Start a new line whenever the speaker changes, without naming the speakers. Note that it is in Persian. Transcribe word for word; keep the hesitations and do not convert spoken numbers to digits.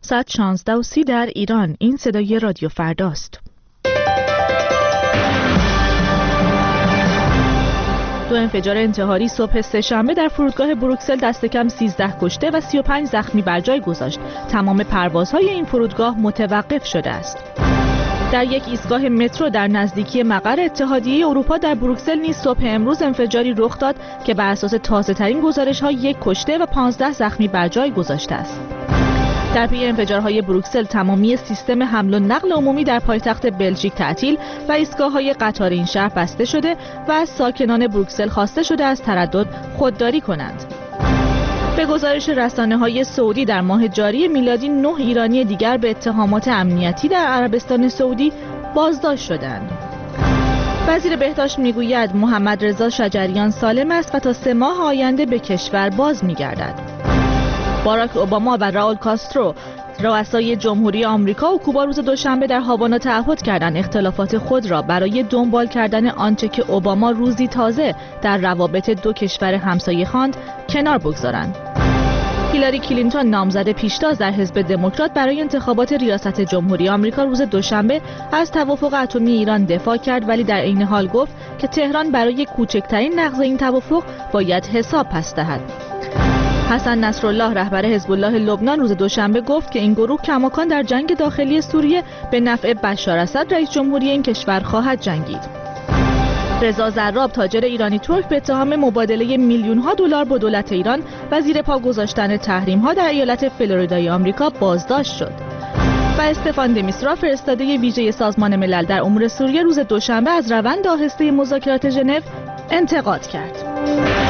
ساعت شانزده و سی در ایران. این صدای رادیو فرداست. دو انفجار انتحاری صبح سه‌شنبه در فرودگاه بروکسل دست کم سیزده کشته و سی و پنج زخمی بر جای گذاشت. تمام پروازهای این فرودگاه متوقف شده است. در یک ایستگاه مترو در نزدیکی مقر اتحادیه اروپا در بروکسل نیز صبح امروز انفجاری رخ داد که بر اساس تازه‌ترین گزارش‌ها یک کشته و پانزده زخمی بر جای گذاشته است. در پی انفجارهای بروکسل تمامی سیستم حمل و نقل عمومی در پایتخت بلژیک تعطیل و ایستگاه‌های قطار این شهر بسته شده و از ساکنان بروکسل خواسته شده از تردد خودداری کنند. به گزارش رسانه‌های سعودی در ماه جاری میلادی نه ایرانی دیگر به اتهامات امنیتی در عربستان سعودی بازداشت شدند. وزیر بهداشت میگوید محمد رضا شجریان سالم است و تا سه ماه آینده به کشور باز می‌گردد. باراک اوباما و راول کاسترو رؤسای جمهوری آمریکا و کوبا روز دوشنبه در هاوانا تعهد کردند اختلافات خود را برای دنبال کردن آنچه که اوباما روزی تازه در روابط دو کشور همسایه خواند کنار بگذارند. هیلاری کلینتون نامزد پیشتاز در حزب دموکرات برای انتخابات ریاست جمهوری آمریکا روز دوشنبه از توافق اتمی ایران دفاع کرد، ولی در عین حال گفت که تهران برای کوچکترین نقض این توافق باید حساب پس دهد. حسن نصرالله رهبر حزب الله لبنان روز دوشنبه گفت که این گروه کماکان در جنگ داخلی سوریه به نفع بشار اسد رئیس جمهوری این کشور خواهد جنگید. رضا زراب تاجر ایرانی ترک به اتهام مبادله میلیون ها دلار با دولت ایران و زیر پا گذاشتن تحریم ها در ایالت فلوریدای آمریکا بازداشت شد. و استفان د میسترا فرستاده ویژه سازمان ملل در امور سوریه روز دوشنبه از روند آهسته مذاکرات ژنو انتقاد کرد.